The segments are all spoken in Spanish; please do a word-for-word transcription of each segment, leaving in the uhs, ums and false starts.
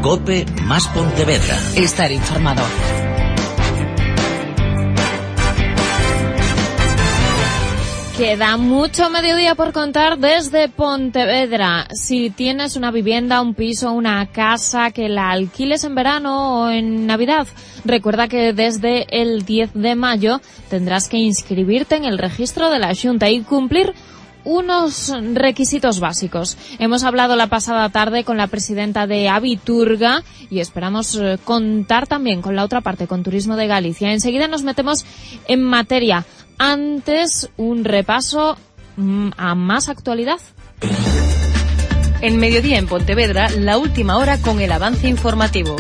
COPE más Pontevedra. Estar informado. Queda mucho mediodía por contar desde Pontevedra. Si tienes una vivienda, un piso, una casa que la alquiles en verano o en Navidad, recuerda que desde el diez de mayo tendrás que inscribirte en el registro de la Xunta y cumplir unos requisitos básicos. Hemos hablado la pasada tarde con la presidenta de Abiturga y esperamos contar también con la otra parte, con Turismo de Galicia. Enseguida nos metemos en materia. Antes, un repaso a más actualidad. En Mediodía en Pontevedra, la última hora con el avance informativo.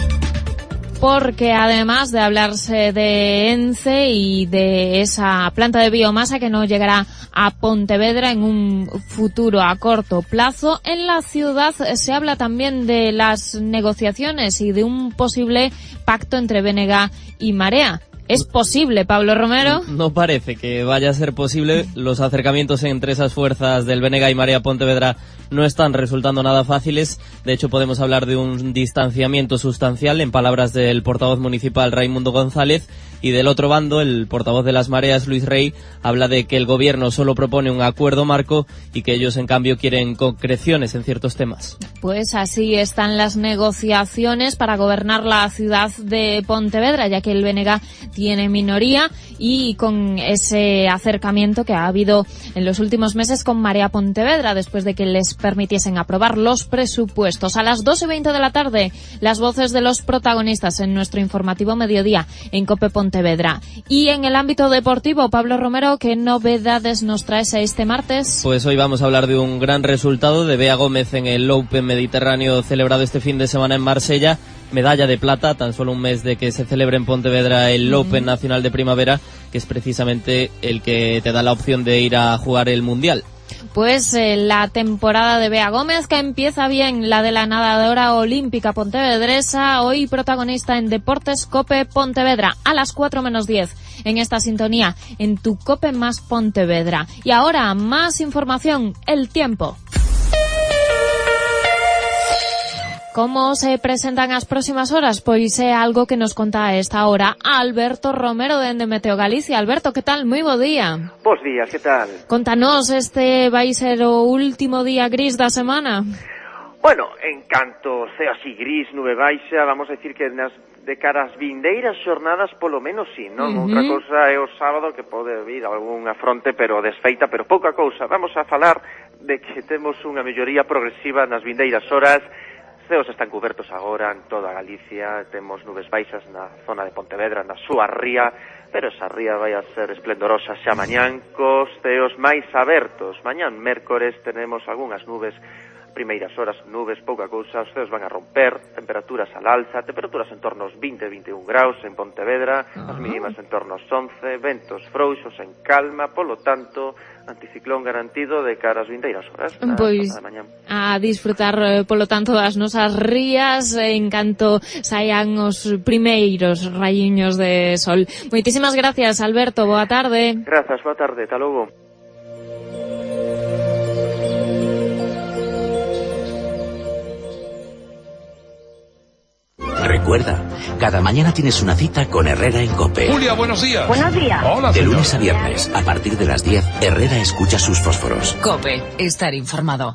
Porque además de hablarse de ENCE y de esa planta de biomasa que no llegará a Pontevedra en un futuro a corto plazo, en la ciudad se habla también de las negociaciones y de un posible pacto entre B N G y Marea. ¿Es posible, Pablo Romero? No parece que vaya a ser posible. Los acercamientos entre esas fuerzas del B N G y Marea Pontevedra no están resultando nada fáciles. De hecho, podemos hablar de un distanciamiento sustancial, en palabras del portavoz municipal Raimundo González. Y del otro bando, el portavoz de las Mareas, Luis Rey, habla de que el gobierno solo propone un acuerdo marco y que ellos, en cambio, quieren concreciones en ciertos temas. Pues así están las negociaciones para gobernar la ciudad de Pontevedra, ya que el B N G tiene minoría, y con ese acercamiento que ha habido en los últimos meses con Marea Pontevedra, después de que les permitiesen aprobar los presupuestos. A las dos y veinte de la tarde, las voces de los protagonistas en nuestro informativo Mediodía en COPE Pontevedra. Y en el ámbito deportivo, Pablo Romero, ¿qué novedades nos traes este martes? Pues hoy vamos a hablar de un gran resultado de Bea Gómez en el Open Mediterráneo celebrado este fin de semana en Marsella. Medalla de plata, tan solo un mes de que se celebre en Pontevedra el mm. Open Nacional de Primavera, que es precisamente el que te da la opción de ir a jugar el Mundial. Pues eh, la temporada de Bea Gómez, que empieza bien, la de la nadadora olímpica pontevedresa, hoy protagonista en Deportes COPE Pontevedra, a las cuatro menos diez, en esta sintonía, en tu COPE más Pontevedra. Y ahora, más información, el tiempo. Como se presentan as próximas horas? Pois é algo que nos conta a esta hora Alberto Romero de Meteo Galicia. Alberto, que tal? Moi bo día. Bos días, que tal? Contanos, este vai ser o último día gris da semana? Bueno, en canto ceo así gris, nube baixa, vamos a decir que nas de cara ás vindeiras xornadas polo menos sí, non? Uh-huh. Outra cousa é o sábado, que pode vir algunha fronte, pero desfeita, pero pouca cousa. Vamos a falar de que temos unha melloría progresiva nas vindeiras horas. Ceos están cubertos agora en toda Galicia, temos nubes baixas na zona de Pontevedra, na súa ría, pero esa ría vai a ser esplendorosa xa mañán, cos ceos máis abertos. Mañán, mércores, tenemos algunhas nubes, primeiras horas, nubes, pouca cousa, os ceos van a romper, temperaturas al alza, temperaturas en torno aos vinte a vinte e un graus en Pontevedra, as mínimas en torno aos once, ventos frouxos en calma, polo tanto, anticiclón garantido de cara ás vindeiras horas na pois, zona de mañán. A disfrutar, polo tanto, das nosas rías en canto saian os primeiros rayiños de sol. Moitísimas gracias, Alberto, boa tarde. Grazas, boa tarde, ata logo. Recuerda, cada mañana tienes una cita con Herrera en COPE. Julia, buenos días. Buenos días. Hola, de señor. lunes a viernes, a partir de las diez, Herrera escucha sus fósforos. COPE, estar informado.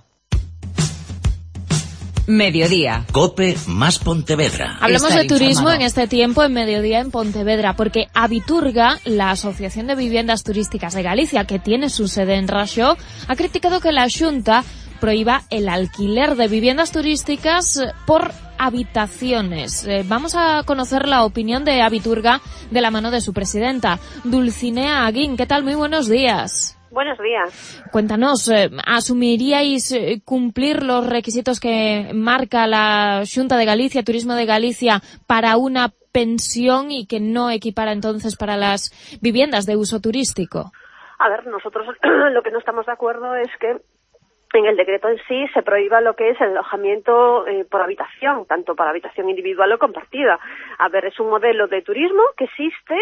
Mediodía. COPE más Pontevedra. Hablamos Estar de turismo informado. en este tiempo, en Mediodía en Pontevedra, porque Abiturga, la Asociación de Viviendas Turísticas de Galicia, que tiene su sede en Raxó, ha criticado que la Xunta prohíba el alquiler de viviendas turísticas por habitaciones. Eh, vamos a conocer la opinión de Abiturga de la mano de su presidenta, Dulcinea Aguín. ¿Qué tal? Muy buenos días. Buenos días. Cuéntanos, eh, ¿asumiríais eh, cumplir los requisitos que marca la Xunta de Galicia, Turismo de Galicia, para una pensión y que no equipara entonces para las viviendas de uso turístico? A ver, nosotros lo que no estamos de acuerdo es que en el decreto en sí se prohíba lo que es el alojamiento eh, por habitación, tanto para habitación individual o compartida. A ver, es un modelo de turismo que existe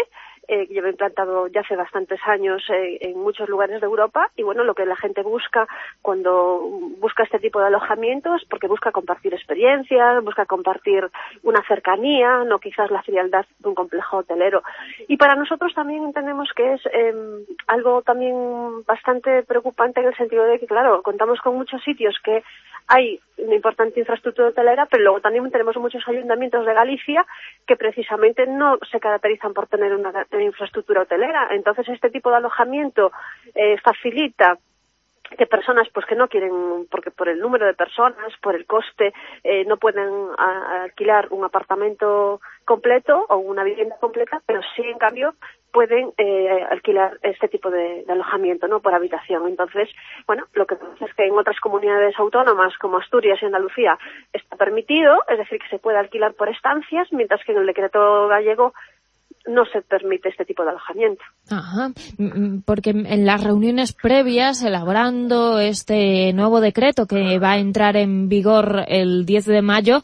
eh, que lleva implantado ya hace bastantes años eh, en muchos lugares de Europa, y bueno, lo que la gente busca cuando busca este tipo de alojamientos, porque busca compartir experiencias, busca compartir una cercanía, no quizás la frialdad de un complejo hotelero. Y para nosotros también entendemos que es eh, algo también bastante preocupante en el sentido de que, claro, contamos con muchos sitios que hay una importante infraestructura hotelera, pero luego también tenemos muchos ayuntamientos de Galicia que precisamente no se caracterizan por tener una, una infraestructura hotelera. Entonces, este tipo de alojamiento eh, facilita que personas pues que no quieren, porque por el número de personas, por el coste, eh, no pueden a, alquilar un apartamento completo o una vivienda completa, pero sí, en cambio, pueden eh, alquilar este tipo de, de alojamiento, ¿no?, por habitación. Entonces, bueno, lo que pasa es que en otras comunidades autónomas como Asturias y Andalucía está permitido, es decir, que se puede alquilar por estancias, mientras que en el decreto gallego no se permite este tipo de alojamiento. Ajá, porque en las reuniones previas, elaborando este nuevo decreto que va a entrar en vigor el diez de mayo,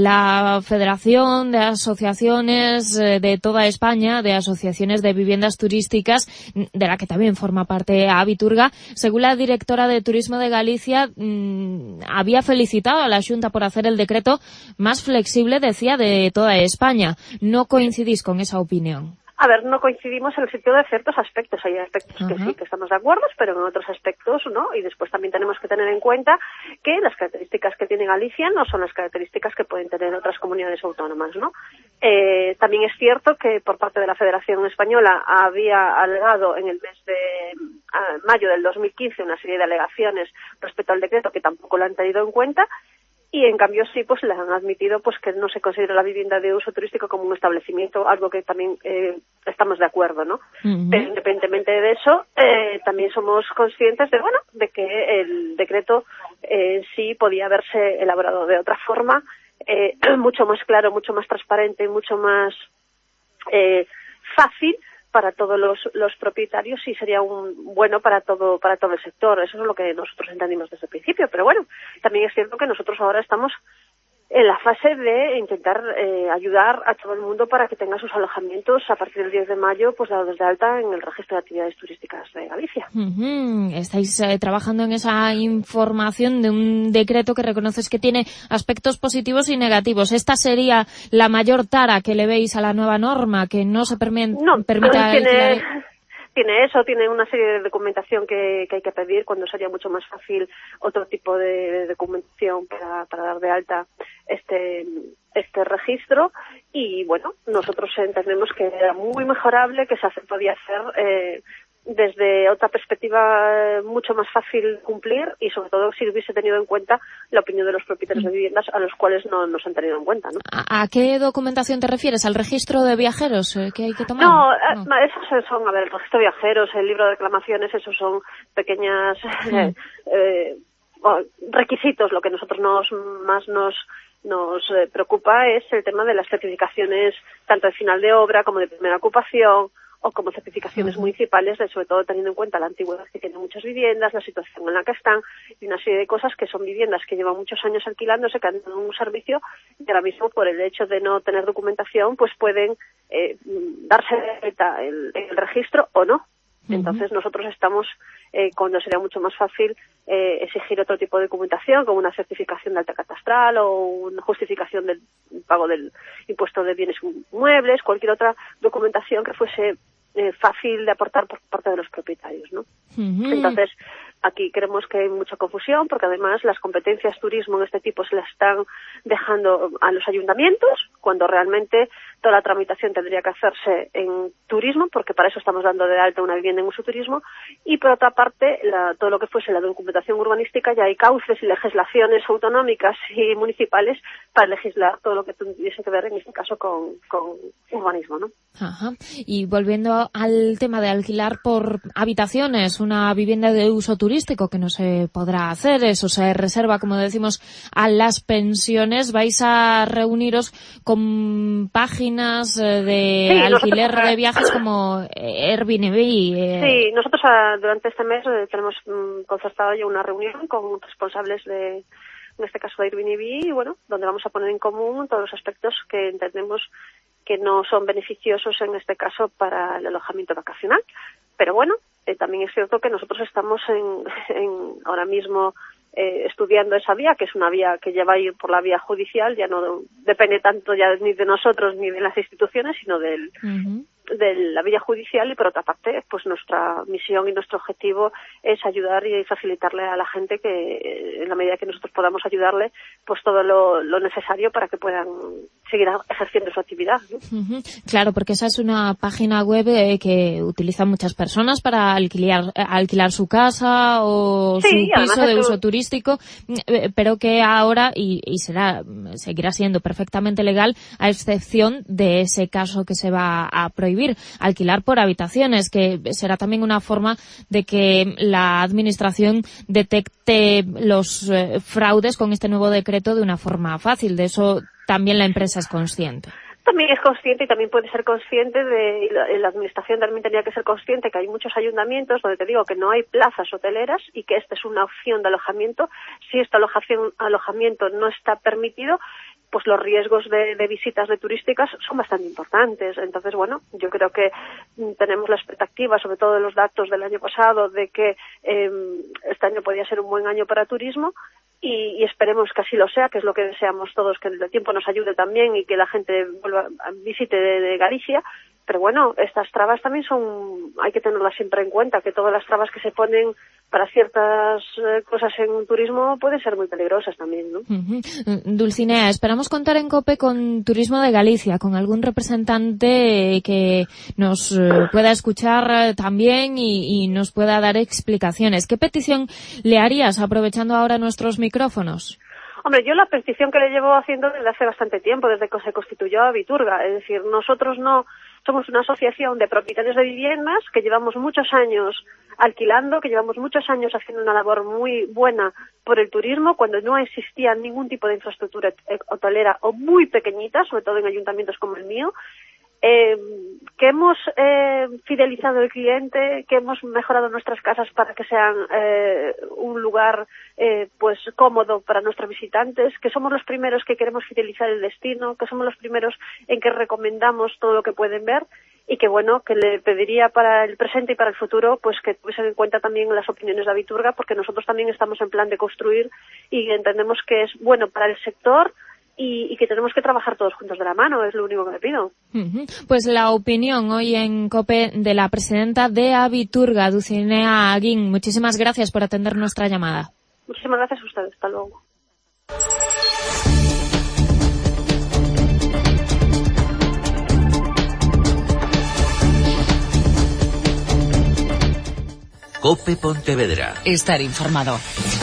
la Federación de Asociaciones de toda España, de asociaciones de viviendas turísticas, de la que también forma parte Habiturga, según la directora de Turismo de Galicia, mmm, había felicitado a la Xunta por hacer el decreto más flexible, decía, de toda España. ¿No coincidís con esa opinión? A ver, no coincidimos en el sentido de ciertos aspectos. Hay aspectos uh-huh. que sí que estamos de acuerdo, pero en otros aspectos no. Y después también tenemos que tener en cuenta que las características que tiene Galicia no son las características que pueden tener otras comunidades autónomas, ¿no? Eh, también es cierto que por parte de la Federación Española había alegado en el mes de uh, mayo del dos mil quince una serie de alegaciones respecto al decreto que tampoco lo han tenido en cuenta. Y en cambio sí, pues les han admitido pues que no se considera la vivienda de uso turístico como un establecimiento, algo que también eh, estamos de acuerdo, ¿no? Uh-huh. Pero independientemente de eso, eh, también somos conscientes de, bueno, de que el decreto eh, sí podía haberse elaborado de otra forma, eh, mucho más claro, mucho más transparente, mucho más eh, fácil para todos los, los propietarios, y sería un bueno para todo para todo el sector. Eso es lo que nosotros entendimos desde el principio. Pero bueno, también es cierto que nosotros ahora estamos en la fase de intentar eh, ayudar a todo el mundo para que tenga sus alojamientos a partir del diez de mayo, pues dados de alta en el registro de actividades turísticas de Galicia. Uh-huh. Estáis eh, trabajando en esa información de un decreto que reconoces que tiene aspectos positivos y negativos. ¿Esta sería la mayor tara que le veis a la nueva norma, que no se permi- no, permita tiene... alquilar? Tiene eso, tiene una serie de documentación que, que hay que pedir, cuando sería mucho más fácil otro tipo de, de documentación para, para dar de alta este este registro. Y bueno, nosotros entendemos que era muy mejorable, que se hace, podía hacer eh, desde otra perspectiva mucho más fácil cumplir, y sobre todo si hubiese tenido en cuenta la opinión de los propietarios de viviendas, a los cuales no nos han tenido en cuenta, ¿no? ¿A, a qué documentación te refieres? ¿Al registro de viajeros que hay que tomar? No, no. esos son, a ver, el registro de viajeros, el libro de reclamaciones, esos son pequeñas sí. eh, eh, requisitos. Lo que nosotros nos más nos nos eh, preocupa es el tema de las certificaciones, tanto de final de obra como de primera ocupación, o como certificaciones uh-huh. municipales, de, sobre todo teniendo en cuenta la antigüedad que tienen muchas viviendas, la situación en la que están, y una serie de cosas que son viviendas que llevan muchos años alquilándose, que han dado un servicio, y ahora mismo, por el hecho de no tener documentación, pues pueden eh, darse de alta el, el registro o no. Uh-huh. Entonces nosotros estamos, eh, cuando sería mucho más fácil eh, exigir otro tipo de documentación, como una certificación de alta catastral o una justificación del pago del impuesto de bienes muebles, cualquier otra documentación que fuese eh, fácil de aportar por parte de los propietarios, ¿no? Uh-huh. Entonces, aquí creemos que hay mucha confusión, porque además las competencias turismo en este tipo se las están dejando a los ayuntamientos, cuando realmente toda la tramitación tendría que hacerse en turismo, porque para eso estamos dando de alta una vivienda en uso turismo. Y por otra parte, la, todo lo que fuese la documentación urbanística, ya hay cauces y legislaciones autonómicas y municipales para legislar todo lo que tuviese que ver en este caso con, con urbanismo, ¿no? Ajá. Y volviendo al tema de alquilar por habitaciones una vivienda de uso turístico, que no se podrá hacer, eso se reserva, como decimos, a las pensiones. Vais a reuniros con páginas de sí, alquiler nosotros, de viajes como Airbnb. Eh. Sí, nosotros a, durante este mes eh, tenemos mm, concertado ya una reunión con responsables de, en este caso de Airbnb, y bueno, donde vamos a poner en común todos los aspectos que entendemos que no son beneficiosos en este caso para el alojamiento vacacional. Pero bueno, eh, también es cierto que nosotros estamos en, en ahora mismo eh, estudiando esa vía, que es una vía que lleva a ir por la vía judicial, ya no depende tanto ya ni de nosotros ni de las instituciones, sino del... Uh-huh. de la vía judicial, y por otra parte pues nuestra misión y nuestro objetivo es ayudar y facilitarle a la gente que en la medida que nosotros podamos ayudarle pues todo lo, lo necesario para que puedan seguir ejerciendo su actividad, ¿no? Uh-huh. Claro, porque esa es una página web eh, que utilizan muchas personas para alquilar, alquilar su casa o sí, su piso de uso un... turístico, eh, pero que ahora y, y será seguirá siendo perfectamente legal a excepción de ese caso que se va a prohibir, alquilar por habitaciones, que será también una forma de que la administración detecte los eh, fraudes con este nuevo decreto de una forma fácil. De eso también la empresa es consciente. También es consciente y también puede ser consciente de, la, la administración también tendría que ser consciente que hay muchos ayuntamientos donde te digo que no hay plazas hoteleras y que esta es una opción de alojamiento. Si este alojación, alojamiento no está permitido, pues los riesgos de, de visitas de turísticas son bastante importantes. Entonces, bueno, yo creo que tenemos la expectativa, sobre todo de los datos del año pasado, de que eh, este año podría ser un buen año para turismo. Y, y esperemos que así lo sea, que es lo que deseamos todos, que el tiempo nos ayude también y que la gente vuelva a visite de, de Galicia. Pero bueno, estas trabas también son, hay que tenerlas siempre en cuenta, que todas las trabas que se ponen para ciertas eh, cosas en turismo pueden ser muy peligrosas también, ¿no? Uh-huh. Dulcinea, esperamos contar en COPE con Turismo de Galicia, con algún representante que nos eh, pueda escuchar también y, y nos pueda dar explicaciones. ¿Qué petición le harías, aprovechando ahora nuestros micrófonos? Hombre, yo la petición que le llevo haciendo desde hace bastante tiempo, desde que se constituyó Abiturga, es decir, nosotros no somos una asociación de propietarios de viviendas que llevamos muchos años alquilando, que llevamos muchos años haciendo una labor muy buena por el turismo, cuando no existía ningún tipo de infraestructura hotelera o muy pequeñita, sobre todo en ayuntamientos como el mío. Eh, que hemos eh, fidelizado al cliente, que hemos mejorado nuestras casas para que sean eh, un lugar eh, pues cómodo para nuestros visitantes, que somos los primeros que queremos fidelizar el destino, que somos los primeros en que recomendamos todo lo que pueden ver, y que bueno, que le pediría para el presente y para el futuro pues que tuviesen en cuenta también las opiniones de Abiturga, porque nosotros también estamos en plan de construir y entendemos que es bueno para el sector. Y, y que tenemos que trabajar todos juntos de la mano, es lo único que me pido. Uh-huh. Pues la opinión hoy en COPE de la presidenta de Abiturga, Dulcinea Aguín. Muchísimas gracias por atender nuestra llamada. Muchísimas gracias a ustedes. Hasta luego. COPE Pontevedra. Estar informado.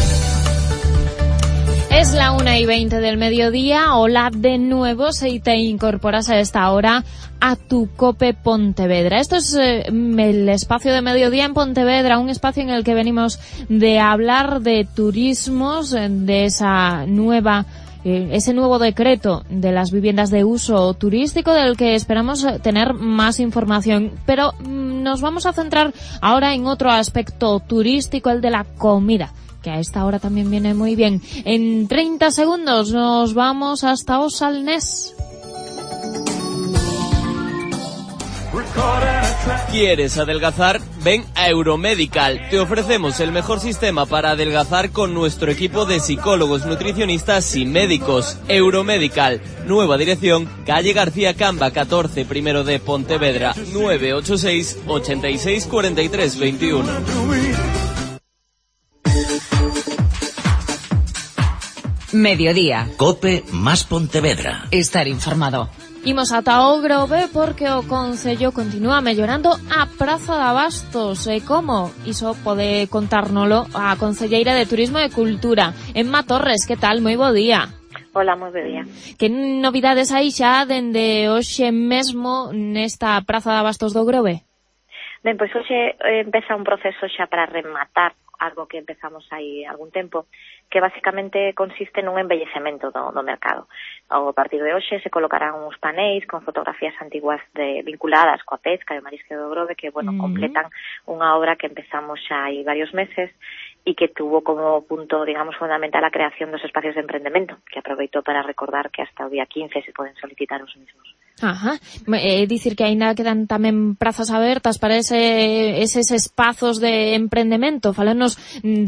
Es la una y veinte del mediodía. Hola de nuevo, si te incorporas a esta hora a tu COPE Pontevedra. Esto es eh, el espacio de mediodía en Pontevedra, un espacio en el que venimos de hablar de turismos, de esa nueva, eh, ese nuevo decreto de las viviendas de uso turístico, del que esperamos tener más información. Pero mm, nos vamos a centrar ahora en otro aspecto turístico, el de la comida, que a esta hora también viene muy bien. En treinta segundos nos vamos hasta Osalnés. ¿Quieres adelgazar? Ven a Euromedical. Te ofrecemos el mejor sistema para adelgazar con nuestro equipo de psicólogos, nutricionistas y médicos. Euromedical. Nueva dirección, calle García Camba catorce, primero de Pontevedra, nueve ocho seis, ochenta y seis, cuarenta y tres, veintiuno. Mediodía. COPE más Pontevedra. Estar informado. Imos ata o Grove porque o Concello continúa mellorando a Praza de Abastos. E como? Iso pode contárnolo a Concelleira de Turismo e Cultura, Emma Torres. Que tal? Moi bo día. Hola, moi bo día. Que novidades hai xa dende hoxe mesmo nesta Praza de Abastos do Grove? Ben, pois hoxe empeza un proceso xa para rematar algo que empezamos aí algún tempo, que basicamente consiste nun embellecemento do, do mercado. A partir de hoxe se colocarán uns paneis con fotografías antiguas de, vinculadas coa pesca e o marisqueo do Grove que, bueno, mm. completan unha obra que empezamos xa hai varios meses e que tuvo como punto, digamos, fundamental a creación dos espacios de emprendemento, que aproveitou para recordar que hasta o día quince se poden solicitar os mismos. Ajá. É dicir que aínda quedan tamén prazas abertas para ese, eses espazos de emprendemento. Fálanos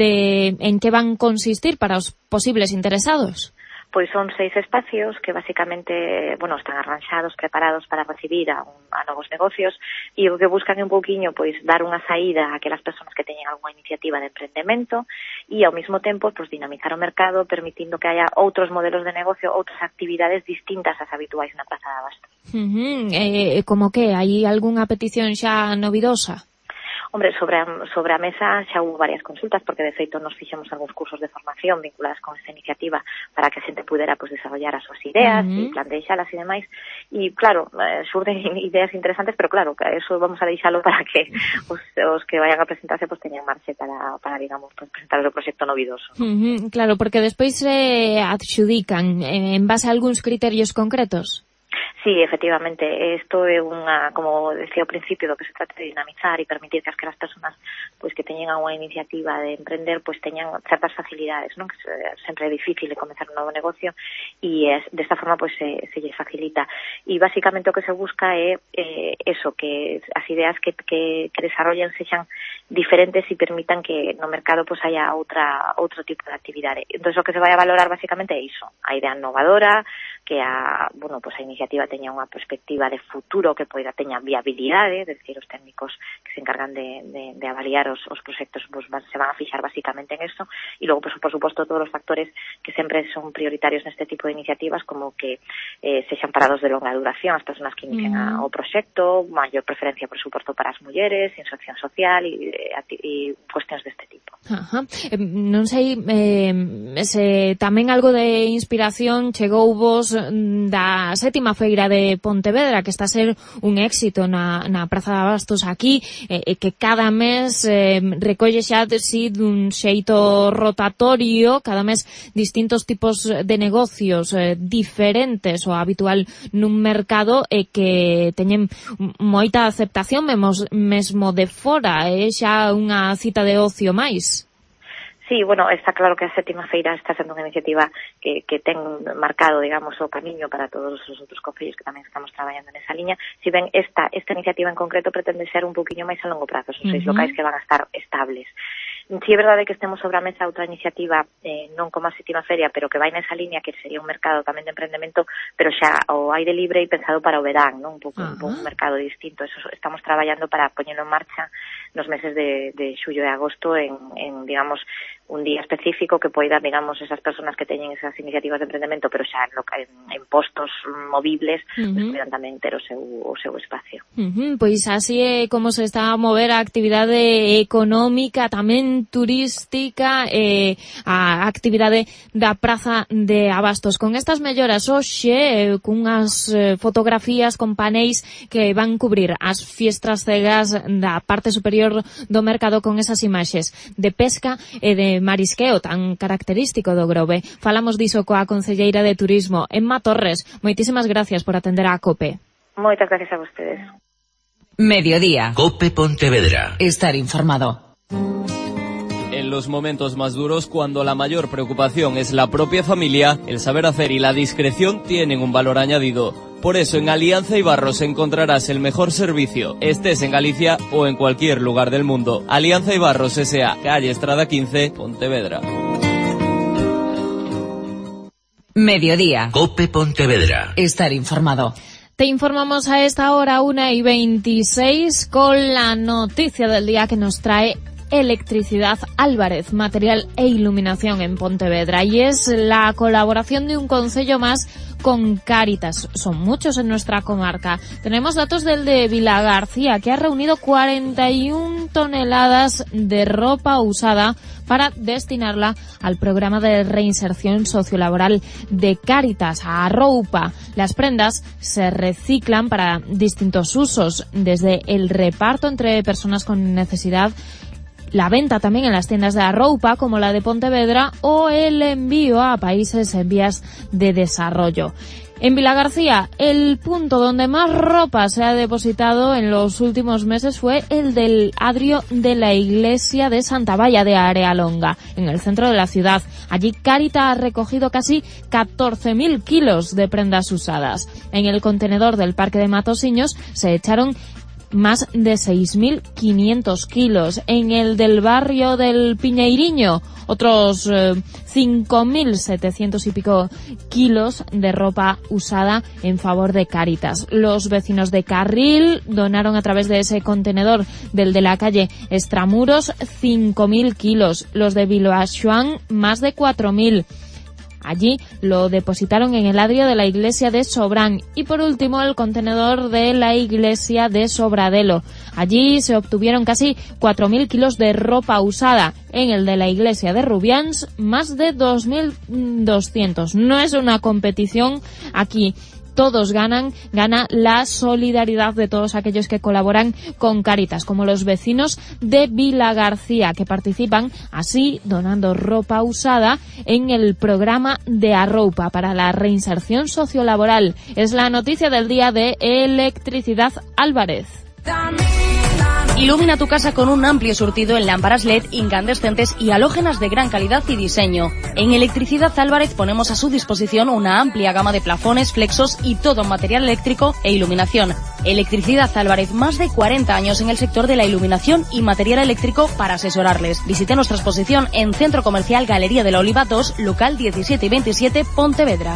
de en que van consistir para os posibles interesados. Pois son seis espacios que basicamente, bueno, están arranxados, preparados para recibir a, un, a novos negocios, e o que buscan é un pouquiño, pois, dar unha saída a aquelas persoas que teñen algunha iniciativa de emprendemento e, ao mesmo tempo, pois, dinamizar o mercado, permitindo que haya outros modelos de negocio, outras actividades distintas ás habituais na Praza de Abastos. Uh-huh. Eh, como que? Hai algunha petición xa novidosa? Hombre, sobre a, sobre a mesa xa hubo varias consultas, porque de feito nos fixemos algúns cursos de formación vinculadas con esta iniciativa para que a xente pudera pues, desarrollar as súas ideas uh-huh. e plantexalas e demais. E claro, eh, surden ideas interesantes, pero claro, eso vamos a deixalo para que os, os que vayan a presentarse pues, teñan marxe para, para digamos, pues, presentar o proxecto novidoso. Uh-huh. Claro, porque despois se eh, adxudican eh, en base a algúns criterios concretos. Sí, efectivamente, isto é unha, como decía ao principio, do que se trata de dinamizar e permitir que as que as personas pois que teñen unha iniciativa de emprender pois teñan certas facilidades, non? Que sempre é difícil de comenzar un novo negocio e es, desta forma pois se, se lle facilita. E basicamente o que se busca é eh, eso, que as ideas que, que, que desarrollen sexan diferentes e permitan que no mercado pois haya outra outro tipo de actividade. Entón, o que se vai a valorar basicamente é iso, a idea innovadora, que a, bueno, pues a iniciativa teña unha perspectiva de futuro que poida teña viabilidade, é dicir, os técnicos que se encargan de, de, de avaliar os, os proxectos pues, se van a fixar basicamente en eso, e logo, pues, por suposto, todos os factores que sempre son prioritarios neste tipo de iniciativas, como que eh, sexan parados de longa duración, as persoas que inician mm. o proxecto, maior preferencia, por suposto, para as mulleres, inserción social e, e cuestións deste tipo. Ajá. Eh, non sei eh, se tamén algo de inspiración chegou vos da sétima feira de Pontevedra, que está a ser un éxito na, na Praza de Abastos aquí, e eh, que cada mes eh, recolle xa si dun xeito rotatorio, cada mes distintos tipos de negocios eh, diferentes ao habitual nun mercado e que teñen moita aceptación mesmo, mesmo de fora, é eh, xa unha cita de ocio máis. Sí, bueno, está claro que a sétima feira está sendo unha iniciativa que, que ten marcado, digamos, o camiño para todos os outros concellos que tamén estamos traballando nesa liña. Si ben esta, esta iniciativa en concreto pretende ser un poquinho máis a longo prazo, son seis uh-huh. locais que van a estar estables. Si é verdade que estemos sobre a mesa outra iniciativa, eh, non como a sétima feria, pero que vai nesa liña, que sería un mercado tamén de emprendemento, pero xa o aire libre e pensado para o verán, non? Un pouco, uh-huh. un pouco un mercado distinto. Eso estamos traballando para poñelo en marcha nos meses de, de xullo e agosto en, en, digamos, un día específico que poida, digamos, esas personas que teñen esas iniciativas de emprendemento, pero xa en, en, en postos movibles, uh-huh. pues poidan tamén ter o seu, o seu espacio. Uh-huh. Pois así é como se está a mover a actividade económica, tamén turística, e a actividade da Praza de Abastos. Con estas melloras hoxe, eh, cunhas eh, fotografías con paneis que van cubrir as fiestras cegas da parte superior do mercado con esas imaxes de pesca e de marisqueo tan característico do Grove. Falamos diso coa concelleira de Turismo, Emma Torres. Moitísimas gracias por atender a COPE. Moitas gracias a vostedes. Mediodía. COPE Pontevedra. Estar informado. En los momentos más duros, cuando la mayor preocupación es la propia familia, el saber hacer y la discreción tienen un valor añadido. Por eso en Alianza Ibarros encontrarás el mejor servicio, estés en Galicia o en cualquier lugar del mundo. Alianza Ibarros S A, calle Estrada quince, Pontevedra. Mediodía. COPE Pontevedra. Estar informado. Te informamos a esta hora, una y veintiséis, con la noticia del día que nos trae Electricidad Álvarez, material e iluminación en Pontevedra, y es la colaboración de un concello más con Cáritas. Son muchos en nuestra comarca. Tenemos datos del de Vilagarcía, que ha reunido cuarenta y una toneladas de ropa usada para destinarla al programa de reinserción sociolaboral de Cáritas, a Roupa. Las prendas se reciclan para distintos usos, desde el reparto entre personas con necesidad, la venta también en las tiendas de Arroupa, como la de Pontevedra, o el envío a países en vías de desarrollo. En Vilagarcía, el punto donde más ropa se ha depositado en los últimos meses fue el del atrio de la iglesia de Santa Valla de Arealonga, en el centro de la ciudad. Allí Cáritas ha recogido casi catorce mil kilos de prendas usadas. En el contenedor del Parque de Matosiños se echaron más de seis mil quinientos kilos. En el del barrio del Piñeiriño, otros eh, cinco mil setecientos y pico kilos de ropa usada en favor de Cáritas. Los vecinos de Carril donaron a través de ese contenedor del de la calle Extramuros cinco mil kilos. Los de Viloaxuán más de cuatro mil. Allí lo depositaron en el atrio de la iglesia de Sobrán. Y por último, el contenedor de la iglesia de Sobradelo. Allí se obtuvieron casi cuatro mil kilos de ropa usada. En el de la iglesia de Rubians, más de dos mil doscientos. No es una competición aquí. Todos ganan, gana la solidaridad de todos aquellos que colaboran con Cáritas, como los vecinos de Vilagarcía, que participan así donando ropa usada en el programa de Arroupa para la reinserción sociolaboral. Es la noticia del día de Electricidad Álvarez. Ilumina tu casa con un amplio surtido en lámparas L E D, incandescentes y halógenas de gran calidad y diseño. En Electricidad Álvarez ponemos a su disposición una amplia gama de plafones, flexos y todo material eléctrico e iluminación. Electricidad Álvarez, más de cuarenta años en el sector de la iluminación y material eléctrico para asesorarles. Visite nuestra exposición en Centro Comercial Galería de la Oliva dos, local diecisiete y veintisiete, Pontevedra.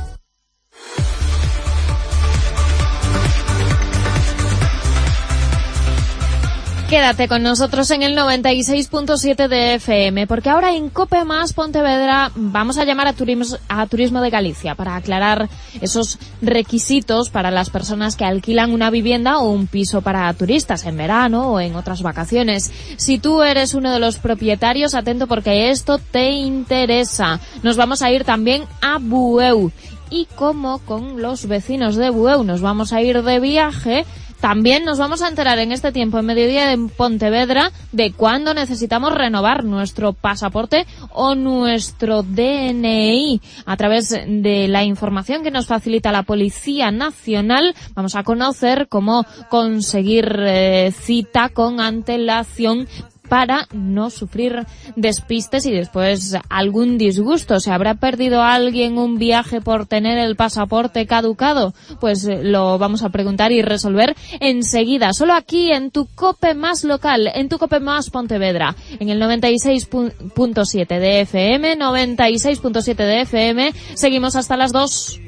Quédate con nosotros en el noventa y seis punto siete de F M, porque ahora en COPE Más Pontevedra vamos a llamar a Turismo, a Turismo de Galicia para aclarar esos requisitos para las personas que alquilan una vivienda o un piso para turistas en verano o en otras vacaciones. Si tú eres uno de los propietarios, atento porque esto te interesa. Nos vamos a ir también a Bueu. Y como con los vecinos de Bueu nos vamos a ir de viaje, también nos vamos a enterar en este tiempo en mediodía en Pontevedra de cuándo necesitamos renovar nuestro pasaporte o nuestro D N I. A través de la información que nos facilita la Policía Nacional, vamos a conocer cómo conseguir eh, cita con antelación para no sufrir despistes y después algún disgusto. ¿Se habrá perdido alguien un viaje por tener el pasaporte caducado? Pues lo vamos a preguntar y resolver enseguida, solo aquí en tu COPE Más local, en tu COPE Más Pontevedra, en el noventa y seis punto siete de F M, noventa y seis punto siete de F M. Seguimos hasta las dos.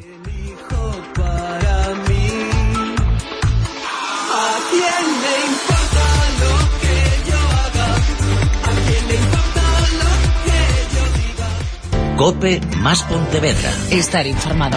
COPE Más Pontevedra. Estar informado.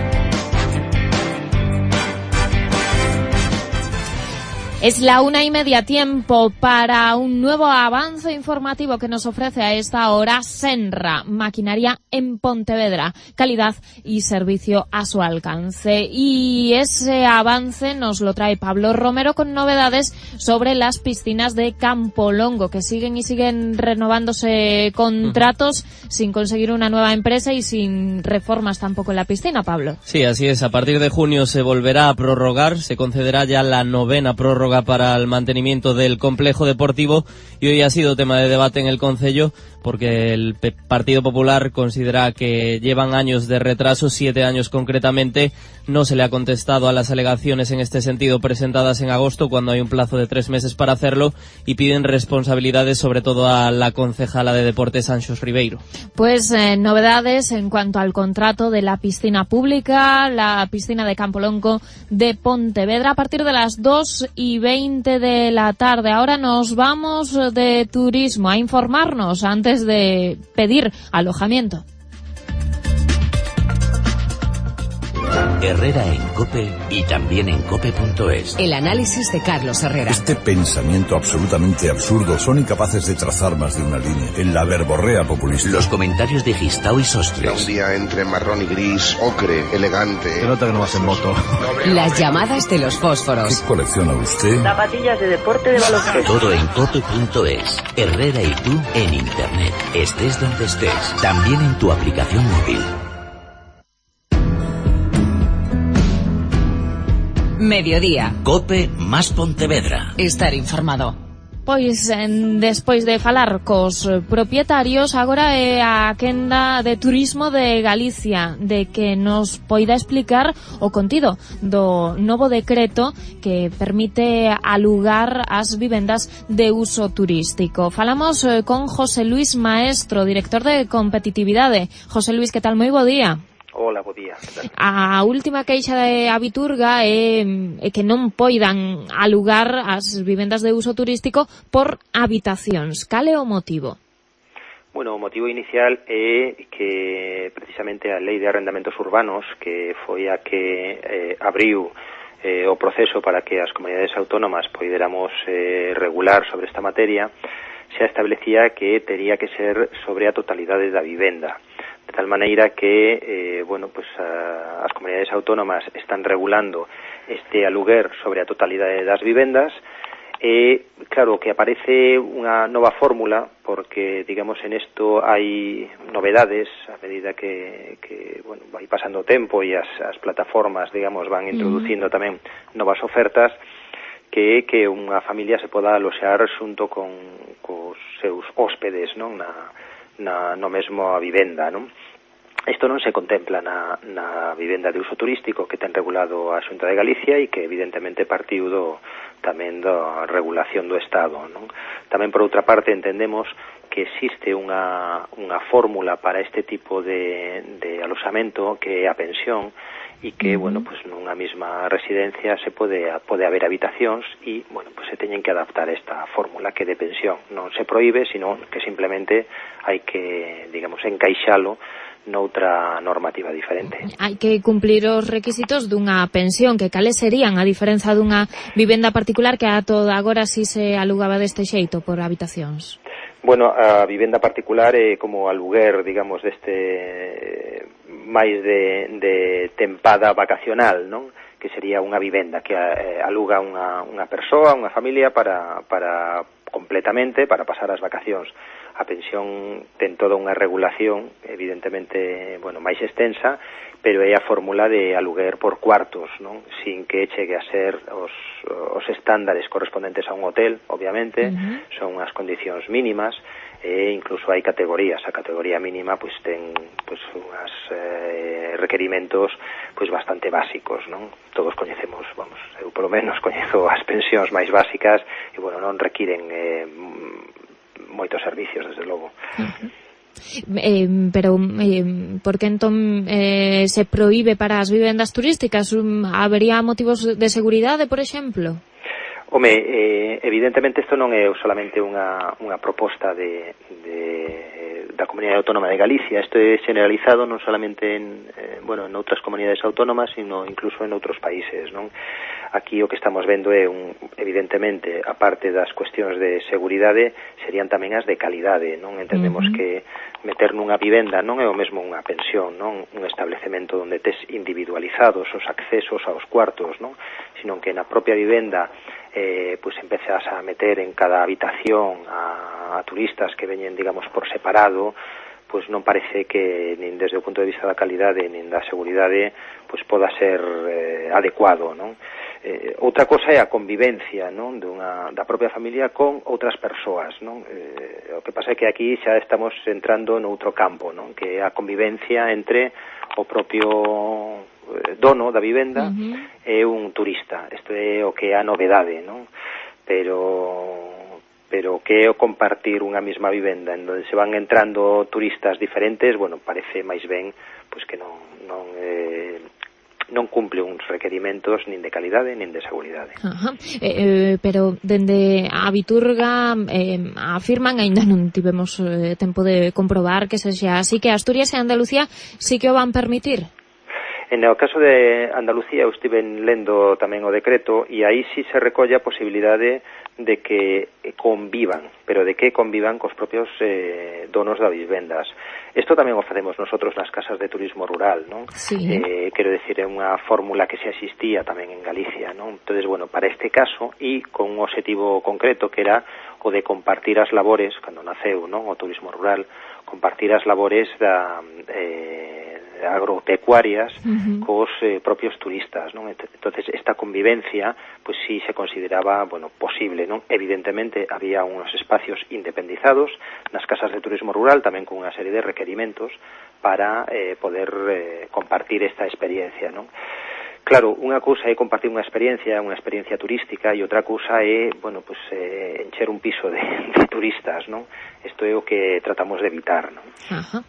Es la una y media, tiempo para un nuevo avance informativo que nos ofrece a esta hora Senra, maquinaria en Pontevedra, calidad y servicio a su alcance. Y ese avance nos lo trae Pablo Romero con novedades sobre las piscinas de Campolongo, que siguen y siguen renovándose contratos uh-huh. sin conseguir una nueva empresa y sin reformas tampoco en la piscina, Pablo. Sí, así es. A partir de junio se volverá a prorrogar, se concederá ya la novena prórroga para el mantenimiento del complejo deportivo y hoy ha sido tema de debate en el Concello porque el P- Partido Popular considera que llevan años de retraso, siete años concretamente. No se le ha contestado a las alegaciones en este sentido presentadas en agosto, cuando hay un plazo de tres meses para hacerlo, y piden responsabilidades sobre todo a la concejala de Deportes, Anxos Ribeiro. Pues eh, novedades en cuanto al contrato de la piscina pública, la piscina de Campolongo de Pontevedra, a partir de las dos y veinte de la tarde. Ahora nos vamos de turismo a informarnos antes de pedir alojamiento. Herrera en COPE y también en cope punto es. El análisis de Carlos Herrera. Este pensamiento absolutamente absurdo son incapaces de trazar más de una línea en la verborrea populista. Los comentarios de Gistao y Sostres. Un día entre marrón y gris, ocre, elegante. Se nota que no vas en moto. Las llamadas de los fósforos. ¿Qué colecciona usted? Zapatillas de deporte de baloncesto. Todo en cope punto es. Herrera y tú en internet. Estés donde estés. También en tu aplicación móvil. Mediodía. COPE más Pontevedra. Estar informado. Pois, en, despois de falar cos propietarios, agora é a quenda de turismo de Galicia, de que nos poida explicar o contido do novo decreto que permite alugar as vivendas de uso turístico. Falamos con José Luis Maestro, director de competitividade. José Luis, que tal? Moi bo día. Hola, bo día. A última queixa de Abiturga é, é que non poidan alugar as vivendas de uso turístico por habitacións. Cal é o motivo? Bueno, o motivo inicial é que precisamente a Lei de Arrendamentos Urbanos, que foi a que eh, abriu eh, o proceso para que as comunidades autónomas poidéramos eh, regular sobre esta materia, xa establecía que tería que ser sobre a totalidade da vivenda. De tal maneira que, eh, bueno, pues a, as comunidades autónomas están regulando este aluguer sobre a totalidade das vivendas. E, claro, que aparece unha nova fórmula, porque, digamos, en isto hai novedades a medida que, que bueno, vai pasando o tempo e as, as plataformas, digamos, van introducindo tamén novas ofertas, que que unha familia se poda aloxar xunto con cos seus hóspedes, non, na Na, no mesmo a vivenda, non? Isto non se contempla na, na vivenda de uso turístico que ten regulado a Xunta de Galicia e que evidentemente partiu do, tamén da regulación do Estado, non? Tamén por outra parte entendemos que existe unha, unha fórmula para este tipo de, de aloxamento que é a pensión e que, uh-huh. bueno, pues nunha mesma residencia se pode pode haber habitacións e, bueno, pues se teñen que adaptar esta fórmula que de pensión. Non se proíbe, sino que simplemente hai que, digamos, encaixalo noutra normativa diferente. Hai que cumplir os requisitos dunha pensión, que cales serían a diferenza dunha vivenda particular que a toda agora si se alugaba deste xeito por habitacións? Bueno, a vivenda particular é como aluguer, digamos, deste máis de, de tempada vacacional, non? Que sería unha vivenda que eh, aluga unha, unha persoa, unha familia para, para completamente, para pasar as vacacións. A pensión ten toda unha regulación, evidentemente, bueno, máis extensa, pero é a fórmula de aluguer por cuartos, non? Sin que chegue a ser os, os estándares correspondentes a un hotel, obviamente, uh-huh. son as condicións mínimas, e incluso hai categorías. A categoría mínima pois ten pois unhas eh, requerimentos pois bastante básicos, non? Todos coñecemos, vamos, eu polo menos coñezo as pensións máis básicas e, bueno, non requiren eh, moitos servicios, desde logo. Uh-huh. Eh, pero eh, por que entón eh, se proíbe para as vivendas turísticas? Um, habería motivos de seguridade, por exemplo? Home, eh, evidentemente isto non é solamente unha, unha proposta de, de, da Comunidade Autónoma de Galicia, isto é generalizado non solamente en, eh, bueno, en outras comunidades autónomas, sino incluso en outros países, non? Aquí o que estamos vendo é, un, evidentemente, a parte das cuestións de seguridade, serían tamén as de calidade, non? Entendemos uh-huh. que meter nunha vivenda non é o mesmo unha pensión, non? Un establecemento onde tes individualizados os accesos aos cuartos, non? Sino que na propia vivenda eh, pues empezas a meter en cada habitación a, a turistas que veñen, digamos, por separado, pues non parece que nin desde o punto de vista da calidade nin da seguridade pues poda ser eh, adecuado, non? Eh, outra cosa é a convivencia, non, dunha da propia familia con outras persoas, non? Eh, o que pasa é que aquí xa estamos entrando noutro campo, non? Que é a convivencia entre o propio dono da vivenda uh-huh. e un turista. Isto é o que é a novedade, non? Pero pero que é o compartir unha mesma vivenda en donde se van entrando turistas diferentes, bueno, parece máis ben pois que non non eh, non cumple uns requerimentos nin de calidade nin de seguridade. Ajá. Eh, eh, pero dende a Viturga eh, afirman, aínda non tivemos eh, tempo de comprobar que sexa así, que Asturias e Andalucía sí que o van permitir. En o caso de Andalucía eu estive lendo tamén o decreto e aí sí se recolle a posibilidade de que convivan, pero de que convivan cos propios eh, donos das vivendas. Isto tamén o facemos nosotros nas casas de turismo rural, non? Sí. Eh, quero decir, é unha fórmula que se existía tamén en Galicia, non? Entonces, bueno, para este caso e con un objetivo concreto que era o de compartir as labores, cando naceu, non, o turismo rural, compartir as labores da eh, agropecuarias Uh-huh. cos eh, propios turistas, non? Entonces esta convivencia pois si se consideraba, bueno, posible, non? Evidentemente había unos espacios independizados nas casas de turismo rural, tamén con unha serie de requerimentos para eh, poder eh, compartir esta experiencia, non? Claro, unha cousa é compartir unha experiencia, unha experiencia turística, e outra cousa é, bueno, pues eh, encher un piso de, de turistas, non? Isto é o que tratamos de evitar, non? Ajá.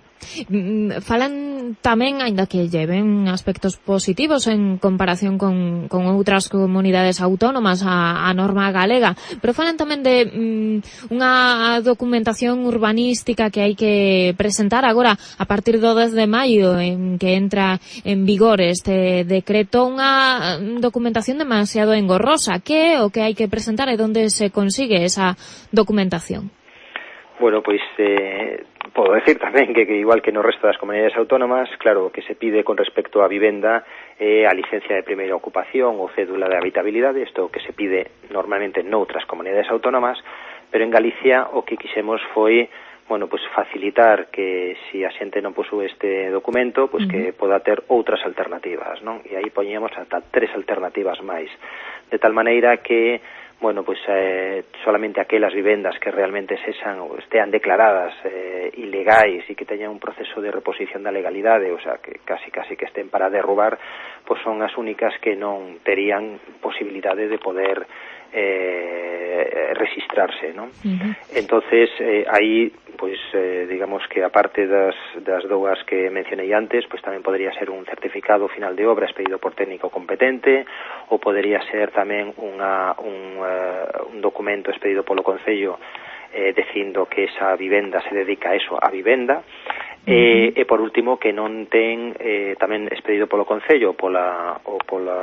Falan tamén, aínda que lleven aspectos positivos en comparación con, con outras comunidades autónomas a, a norma galega, pero falan tamén de mm, unha documentación urbanística que hai que presentar agora a partir do dez de maio en que entra en vigor este decreto, unha documentación demasiado engorrosa. Que é o que hai que presentar e onde se consigue esa documentación? Bueno, pois eh, podo decir tamén que, que igual que no resto das comunidades autónomas, claro, o que se pide con respecto á vivenda é eh, a licencia de primeira ocupación ou cédula de habitabilidade, isto que se pide normalmente noutras comunidades autónomas, pero en Galicia o que quixemos foi, bueno, pues facilitar que se a xente non posúe este documento, pues uh-huh. que poda ter outras alternativas, non? E aí poñíamos ata tres alternativas máis, de tal maneira que bueno, pues eh, solamente aquelas vivendas que realmente sexan ou estean declaradas eh, ilegais e que teñan un proceso de reposición da legalidade, o sea, que casi casi que estén para derrubar, pues son as únicas que non terían posibilidade de poder eh, registrarse, ¿no? Uh-huh. Entonces, eh, aí, pues, eh, digamos que aparte das, das dúas que mencionei antes, pues tamén podría ser un certificado final de obra expedido por técnico competente, ou podería ser tamén unha, un, uh, un documento expedido polo Concello eh, dicindo que esa vivenda se dedica a eso, a vivenda. E, e por último que non ten eh, tamén expedido polo Concello pola, ou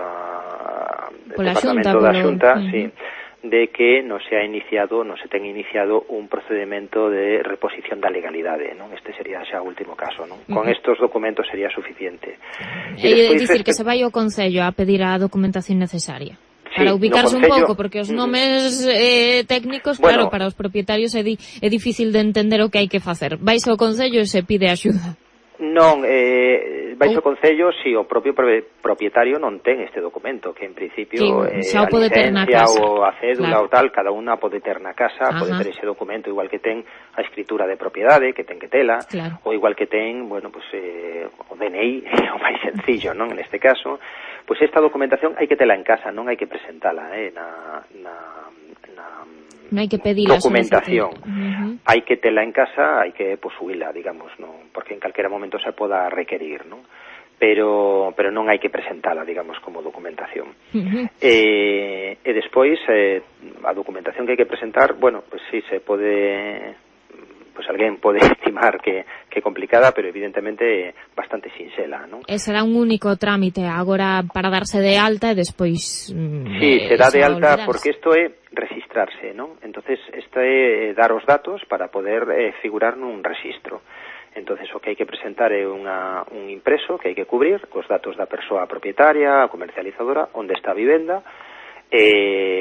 pola, pola Departamento xunta, da Xunta, uh-huh. sí, de que non se ha iniciado, non se ten iniciado un procedimento de reposición da legalidade, non? Este sería xa o último caso, non? Uh-huh. Con estos documentos sería suficiente. E despois, dicir respe... que se vai ao Concello a pedir a documentación necesaria. Sí, para ubicarse no un pouco, porque os nomes eh, técnicos, bueno, claro, para os propietarios é, di, é difícil de entender o que hai que facer. Vais ao Concello e se pide axuda. Non, eh, vais ao Concello se si o propio propietario non ten este documento, que en principio eh, xa o pode ter na casa, casa, ou a cédula, claro, ou tal, cada unha pode ter na casa, ajá, pode ter ese documento igual que ten a escritura de propiedade, que ten que tela, claro, ou igual que ten, bueno, pues eh, o D N I, o máis sencillo, non? En este caso, pues esta documentación hai que tela en casa, non hai que presentala, eh, na, na, na non hai que pedila, documentación. Uh-huh. Hai que tela en casa, hai que posuíla, digamos, non, porque en calquera momento se poda requerir, non? Pero pero non hai que presentala, digamos, como documentación. Uh-huh. Eh, e despois eh, a documentación que hai que presentar, bueno, pues sí, se pode, pues alguén pode estimar que que é complicada, pero evidentemente bastante sinxela, non? E será un único trámite agora para darse de alta e despois mm, sí, se dá de alta olvidarse, porque isto é registrarse, non? Entonces, isto é dar os datos para poder eh, figurar nun registro. Entonces, o que hai que presentar é unha, un impreso que hai que cubrir cos datos da persoa propietaria, a comercializadora, onde está a vivenda, eh,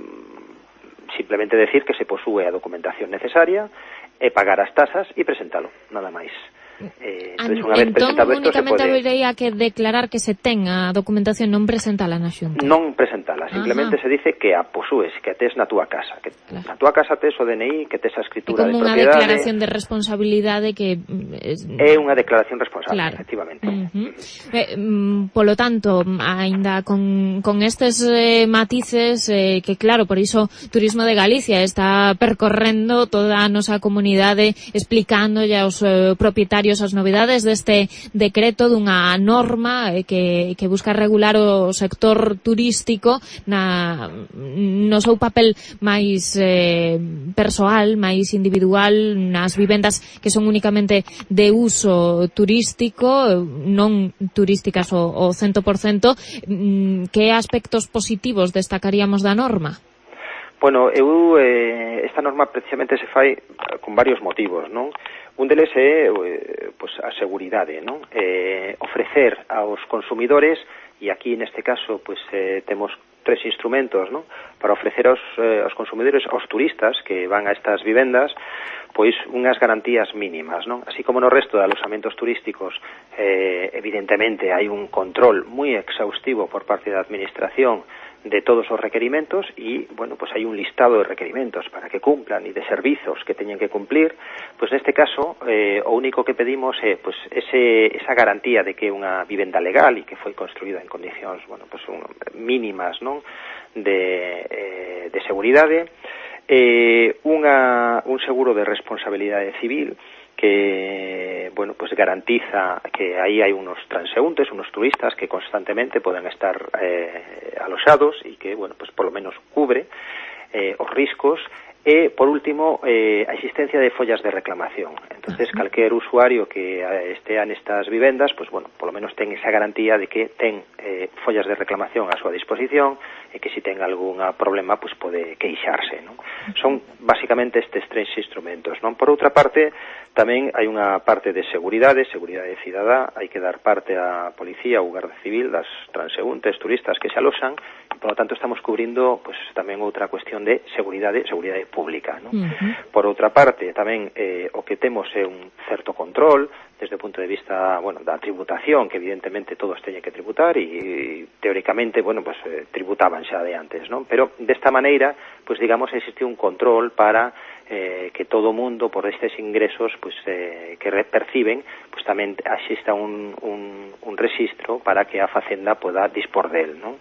simplemente decir que se posúe a documentación necesaria e pagar as tasas e presentalo, nada máis. Eh, entonces, unha vez entón, presentado isto, se únicamente pode... habería que declarar que se ten a documentación, non presentala na Xunta. Non presentala, simplemente, ajá, se dice que a posúes, que a tes na túa casa, que claro, na túa casa tes o D N I, que tes a escritura de propiedade. É como unha declaración de responsabilidade que... É unha declaración responsable, claro, efectivamente. Uh-huh. eh, mm, polo tanto, aínda con, con estes eh, matices, eh, que claro, por iso Turismo de Galicia está percorrendo toda a nosa comunidade explicando ya aos eh, propietarios as novidades deste decreto dunha norma eh, que, que busca regular o sector turístico na, no seu papel máis eh, persoal, máis individual, nas vivendas que son únicamente de uso turístico, non turísticas o, o cento por cento. Que aspectos positivos destacaríamos da norma? Bueno, eu, eh, esta norma precisamente se fai con varios motivos, non? Un deles é eh, pues, a seguridade, non? Eh, ofrecer aos consumidores, e aquí neste caso pues, eh, temos tres instrumentos, ¿no?, para ofrecer aos, eh, aos consumidores, aos turistas que van a estas vivendas, pois unhas garantías mínimas, non? Así como no resto de alojamentos turísticos, eh, evidentemente hai un control moi exhaustivo por parte da administración de todos os requerimentos e, bueno, pues hai un listado de requerimentos para que cumplan e de servizos que teñen que cumplir, pues neste caso eh, o único que pedimos é pues ese, esa garantía de que unha vivenda legal e que foi construída en condicións, bueno, pues un, mínimas, non, de, eh, de seguridade, eh, unha, un seguro de responsabilidade civil que, bueno, pues garantiza que aí hai unos transeúntes, unos turistas que constantemente poden estar eh, aloxados e que, bueno, pues por lo menos cubre eh, os riscos. E, por último, eh, a existencia de follas de reclamación. Entonces, uh-huh. calquer usuario que estea nestas vivendas, pues, bueno, por lo menos ten esa garantía de que ten eh, follas de reclamación a súa disposición e que se ten algún problema, pues pode queixarse, non? Uh-huh. Son, basicamente, estes tres instrumentos, non? Por outra parte, tamén hai unha parte de seguridade, seguridade cidadá, hai que dar parte á policía ou garda civil das transeúntes, turistas que se aloxan, e, por lo tanto, estamos cubrindo, pues, tamén outra cuestión de seguridade, seguridade pública, ¿no? Uh-huh. Por outra parte, tamén eh, o que temos é un certo control desde o punto de vista, bueno, da tributación, que evidentemente todos teñen que tributar e, e teóricamente, bueno, pues eh, tributaban xa de antes, ¿no? Pero desta maneira, pues digamos, existe un control para eh, que todo o mundo por estes ingresos, pues eh, que perciben, pues tamén exista un, un, un registro para que a Facenda poda dispor del, ¿no?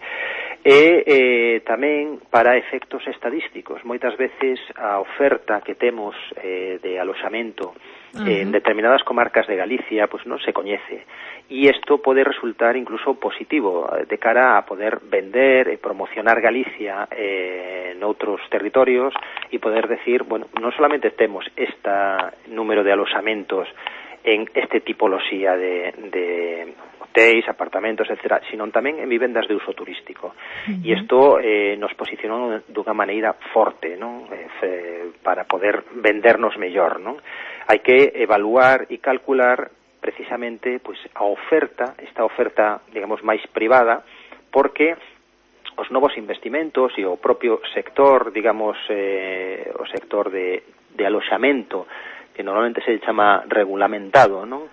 E eh, tamén para efectos estadísticos. Moitas veces a oferta que temos eh, de aloxamento uh-huh. eh, en determinadas comarcas de Galicia pues non se coñece. E isto pode resultar incluso positivo de cara a poder vender e promocionar Galicia eh, en outros territorios e poder decir, bueno, non solamente temos este número de aloxamentos en este tipoloxía de, de hotéis, apartamentos, etcétera, sino tamén en vivendas de uso turístico. Uh-huh. E isto eh, nos posicionou dunha maneira forte, non? Eh, para poder vendernos mellor, non? Hai que evaluar e calcular precisamente pues a oferta, esta oferta, digamos, máis privada, porque os novos investimentos e o propio sector, digamos, eh, o sector de, de aloxamento, que normalmente se chama regulamentado, non?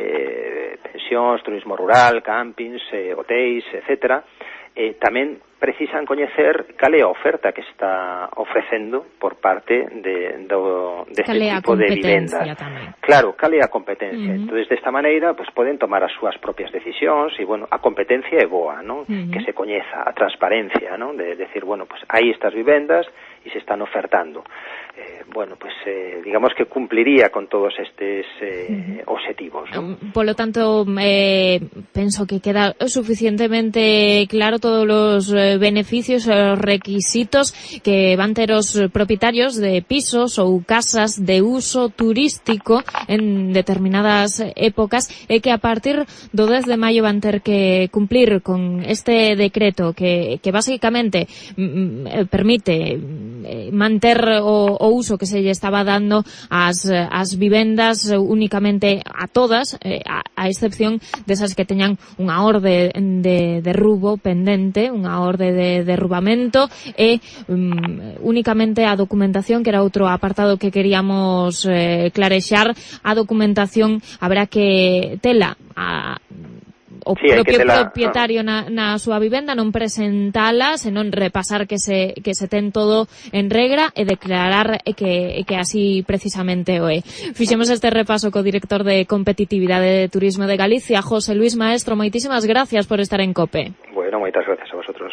Eh, pensións, turismo rural, campings, eh, hotéis, etcétera, eh, tamén precisan coñecer cal é a oferta que está ofrecendo por parte de, do, de este tipo de vivendas. Tamén. Claro, cal é a competencia. Uh-huh. Entón, desta maneira, pues, poden tomar as súas propias decisións e, bueno, a competencia é boa, non? Uh-huh. Que se coñeza, a transparencia, non? De decir, bueno, pues hai estas vivendas e se están ofertando. Eh, bueno, pues eh, digamos que cumpliría con todos estes eh, uh-huh. objetivos, ¿no? Por lo tanto, eh, penso que queda suficientemente claro todos los eh, beneficios, os requisitos que van ter os propietarios de pisos ou casas de uso turístico en determinadas épocas e que a partir do dez de maio van ter que cumplir con este decreto que, que basicamente mm, permite manter o, o uso que se lle estaba dando ás, ás vivendas únicamente a todas, eh, a, a excepción desas que teñan unha orde de derrubo pendente, unha orde de derrubamento e um, únicamente a documentación, que era outro apartado que queríamos eh, clarexar. A documentación habrá que tela a o sí, propio la... propietario na, na súa vivenda, non presentala, senón repasar que se que se ten todo en regra e declarar que que así precisamente o é. Fixemos este repaso co director de Competitividade de Turismo de Galicia, José Luis Maestro. Moitísimas gracias por estar en COPE. Bueno, moitas gracias a vosotros.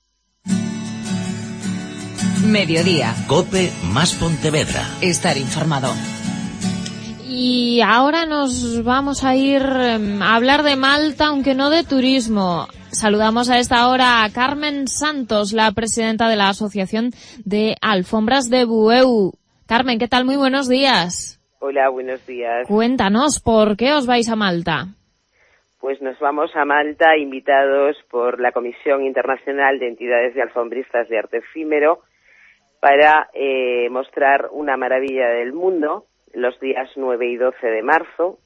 Mediodía. COPE más Pontevedra. Estar informado. Y ahora nos vamos a ir a hablar de Malta, aunque no de turismo. Saludamos a esta hora a Carmen Santos, la presidenta de la Asociación de Alfombras de Bueu. Carmen, ¿qué tal? Muy buenos días. Hola, buenos días. Cuéntanos, ¿por qué os vais a Malta? Pues nos vamos a Malta invitados por la Comisión Internacional de Entidades de Alfombristas de Arte Efímero para eh, mostrar una maravilla del mundo los días nueve y doce de marzo,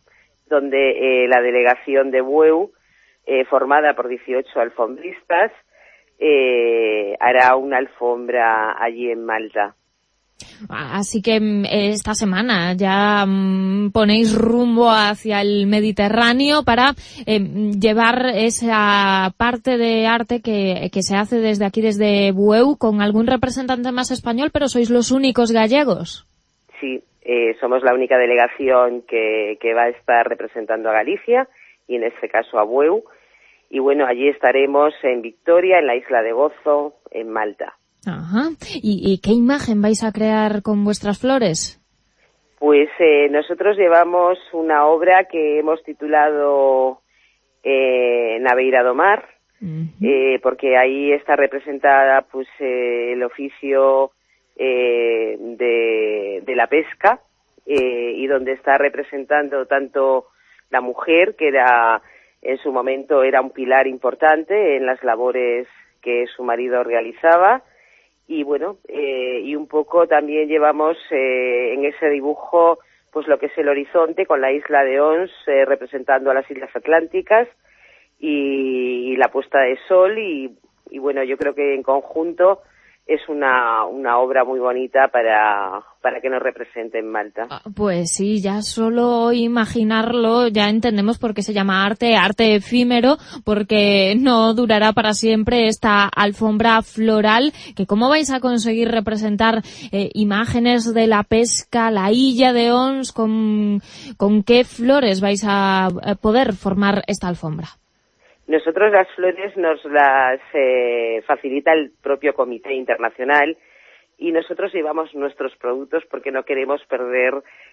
donde eh, la delegación de Bueu, eh, formada por dieciocho alfombristas, eh, hará una alfombra allí en Malta. Así que esta semana ya mmm, ponéis rumbo hacia el Mediterráneo para eh, llevar esa parte de arte que, que se hace desde aquí, desde Bueu, con algún representante más español, pero sois los únicos gallegos. Sí, eh, somos la única delegación que, que va a estar representando a Galicia, y en este caso a Bueu. Y bueno, allí estaremos en Victoria, en la Isla de Gozo, en Malta. Ajá. ¿Y, y qué imagen vais a crear con vuestras flores? Pues eh, nosotros llevamos una obra que hemos titulado eh, Naveira do Mar, uh-huh. eh, porque ahí está representada pues eh, el oficio eh, de, de la pesca, eh, y donde está representando tanto la mujer, que era en su momento era un pilar importante en las labores que su marido realizaba. Y bueno, eh, y un poco también llevamos eh, en ese dibujo pues lo que es el horizonte, con la isla de Ons eh, representando a las Islas Atlánticas, y, y la puesta de sol, y, y bueno, yo creo que en conjunto es una, una obra muy bonita para, para que nos represente en Malta. Pues sí, ya solo imaginarlo ya entendemos por qué se llama arte, arte efímero, porque no durará para siempre esta alfombra floral. Que ¿cómo vais a conseguir representar eh, imágenes de la pesca, la illa de Ons? ¿Con, con qué flores vais a, a poder formar esta alfombra? Nosotros las flores nos las eh, facilita el propio Comité Internacional, y nosotros llevamos nuestros productos porque no queremos perder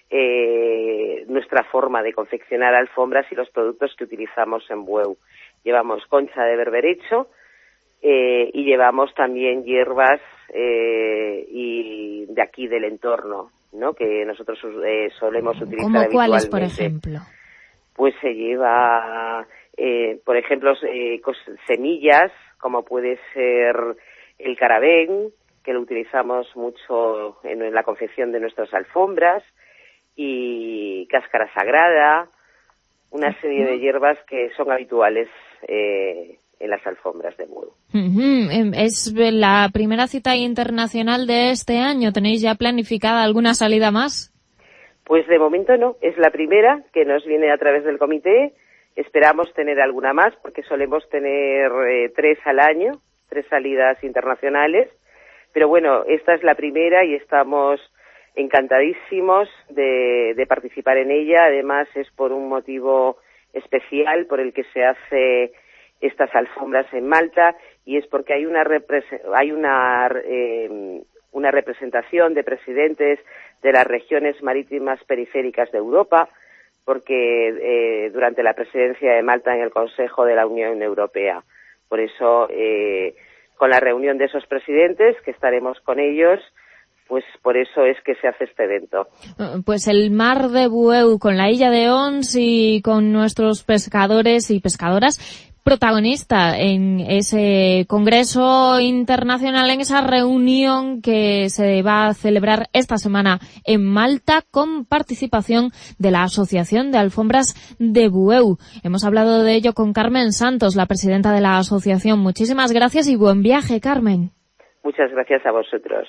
eh, nuestra forma de confeccionar alfombras y los productos que utilizamos en Bueu. Llevamos concha de berberecho eh, y llevamos también hierbas eh, y de aquí del entorno, ¿no? Que nosotros eh, solemos utilizar ¿Cómo habitualmente. cuáles, por ejemplo? Pues se lleva... Eh, por ejemplo, eh, semillas, como puede ser el carabén, que lo utilizamos mucho en, en la confección de nuestras alfombras, y cáscara sagrada, una serie de hierbas que son habituales eh, en las alfombras de Bueu. Uh-huh. Es la primera cita internacional de este año. ¿Tenéis ya planificada alguna salida más? Pues de momento no, es la primera que nos viene a través del comité. Esperamos tener alguna más, porque solemos tener eh, tres al año, tres salidas internacionales. Pero bueno, esta es la primera y estamos encantadísimos de, de participar en ella. Además, es por un motivo especial por el que se hace estas alfombras en Malta, y es porque hay una repres- hay una eh, una representación de presidentes de las regiones marítimas periféricas de Europa, porque eh, durante la presidencia de Malta en el Consejo de la Unión Europea. Por eso, eh, con la reunión de esos presidentes, que estaremos con ellos, pues por eso es que se hace este evento. Pues el mar de Bueu, con la isla de Ons y con nuestros pescadores y pescadoras, protagonista en ese congreso internacional, en esa reunión que se va a celebrar esta semana en Malta, con participación de la Asociación de Alfombras de Bueu. Hemos hablado de ello con Carmen Santos, la presidenta de la asociación. Muchísimas gracias y buen viaje, Carmen. Muchas gracias a vosotros.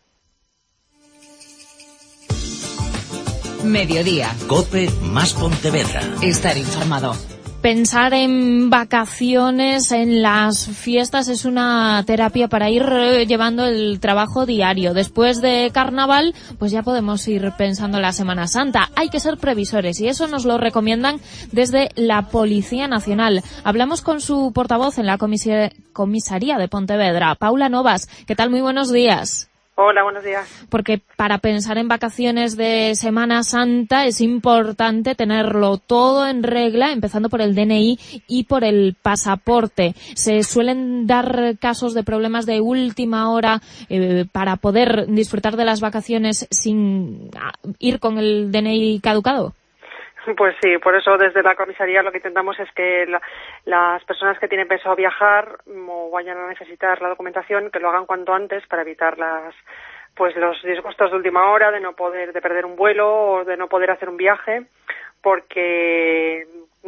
Mediodía. COPE más Pontevedra. Estar informado. Pensar en vacaciones, en las fiestas, es una terapia para ir llevando el trabajo diario. Después de Carnaval, pues ya podemos ir pensando en la Semana Santa. Hay que ser previsores, y eso nos lo recomiendan desde la Policía Nacional. Hablamos con su portavoz en la comisia- comisaría de Pontevedra, Paula Novas. ¿Qué tal? Muy buenos días. Hola, buenos días. Porque para pensar en vacaciones de Semana Santa es importante tenerlo todo en regla, empezando por el D N I y por el pasaporte. Se suelen dar casos de problemas de última hora eh, para poder disfrutar de las vacaciones sin ir con el D N I caducado. Pues sí, por eso desde la comisaría lo que intentamos es que la, las personas que tienen pensado viajar o vayan a necesitar la documentación, que lo hagan cuanto antes, para evitar las pues los disgustos de última hora, de no poder, de perder un vuelo o de no poder hacer un viaje, porque